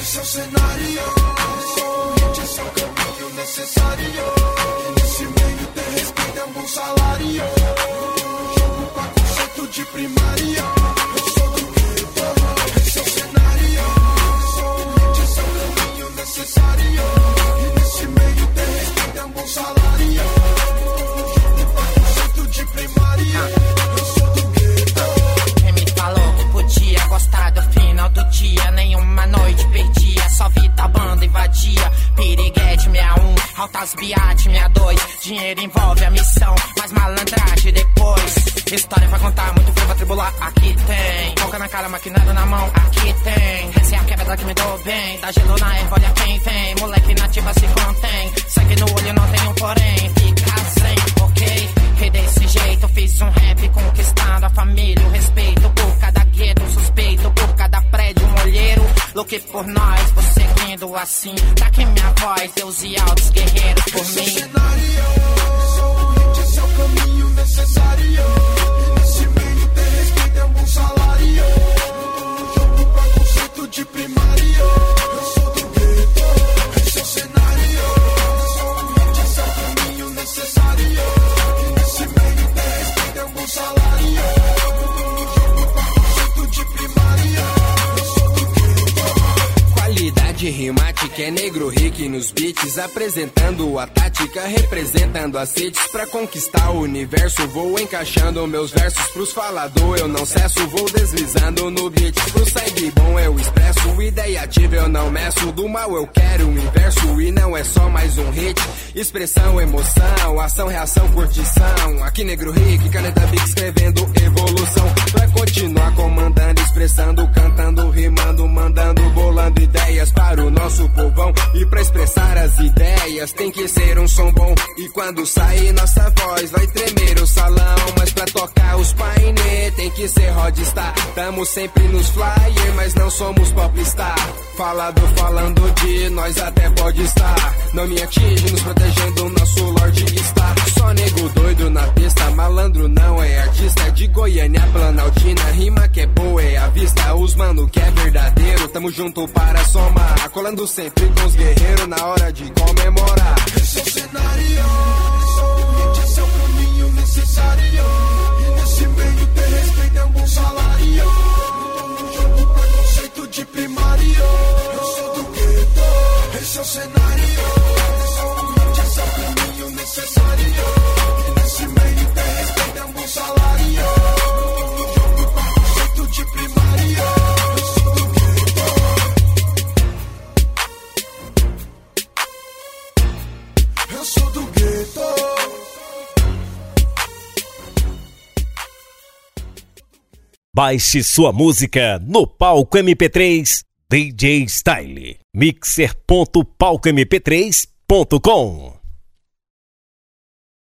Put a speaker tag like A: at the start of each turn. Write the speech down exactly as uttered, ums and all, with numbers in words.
A: esse é o cenário. Esse é o caminho necessário. E nesse meio ter respeito é um bom salário. Jogo com conceito de primária. Eu sou do gueto, esse é o cenário. Esse é o caminho necessário. E nesse meio ter respeito é um bom salário. Jogo com conceito de primária. Podia gostar do final do dia, nenhuma noite perdia, só vida banda invadia. Piriguete sete seis um, altas biate seis dois. Dinheiro envolve a missão, mas malandragem depois. História vai contar, muito frio vai tribular, aqui tem. Boca na cara, maquinada na mão, aqui tem. Essa é a quebra que me dou bem, dá gelo na erva, olha quem vem. Moleque nativa se contém, sangue no olho não tem um porém. Fica sem, ok? E desse jeito fiz um rap conquistando a família, o respeito por cada gueto, suspeito por cada prédio, um olheiro. Louque por nós, vou seguindo assim. Daqui minha voz, Deus e altos guerreiros por esse mim. Esse é o caminho necessário. E nesse meio ter respeito é um bom salário. Jogo pra conceito de primário. Eu sou do gueto, esse é o cenário. Esse é o caminho necessário. E nesse meio ter respeito é um bom salário. Jogo pra conceito de primário. Qualidade rimática é negro rique nos beats, apresentando a tática, representando as hits pra conquistar o universo. Vou encaixando meus versos pros falador, eu não cesso, vou deslizando no beat. Pro sangue bom eu expresso, ideia ativa eu não meço, do mal eu quero o inverso. E não é só mais um hit, expressão, emoção, ação, reação, curtição. Aqui negro rique, caneta bic escrevendo evolução. Pra continuar comandando, expressando, cantando, rimando, mandando, bolando ideias para o nosso povão. E pra expressar as ideias tem que ser um som bom. E quando sair nossa voz vai tremer o salão. Mas pra tocar os painê tem que ser rodstar. Tamo sempre nos flyer, mas não somos popstar. Falado falando de nós até pode estar. Não me atinge, nos protegendo, nosso Lorde está. Só nego doido na pista, malandro não é artista. É de Goiânia, Planaltina, rima que é boa é a vista. Os mano que é verdadeiro, tamo junto para somar. Colando sempre com os guerreiros na hora de comemorar. Esse é o cenário, esse é o caminho necessário. E nesse meio ter respeito é um bom salário. Jogo pra conceito de primário. Eu sou do gueto, esse é o cenário. Esse é o caminho necessário. E nesse meio ter respeito é um bom salário. Jogo pra conceito de primário. Eu sou do gueto. Eu sou do gueto.
B: Baixe sua música no Palco M P três D J Style. mixer ponto palco m p três ponto com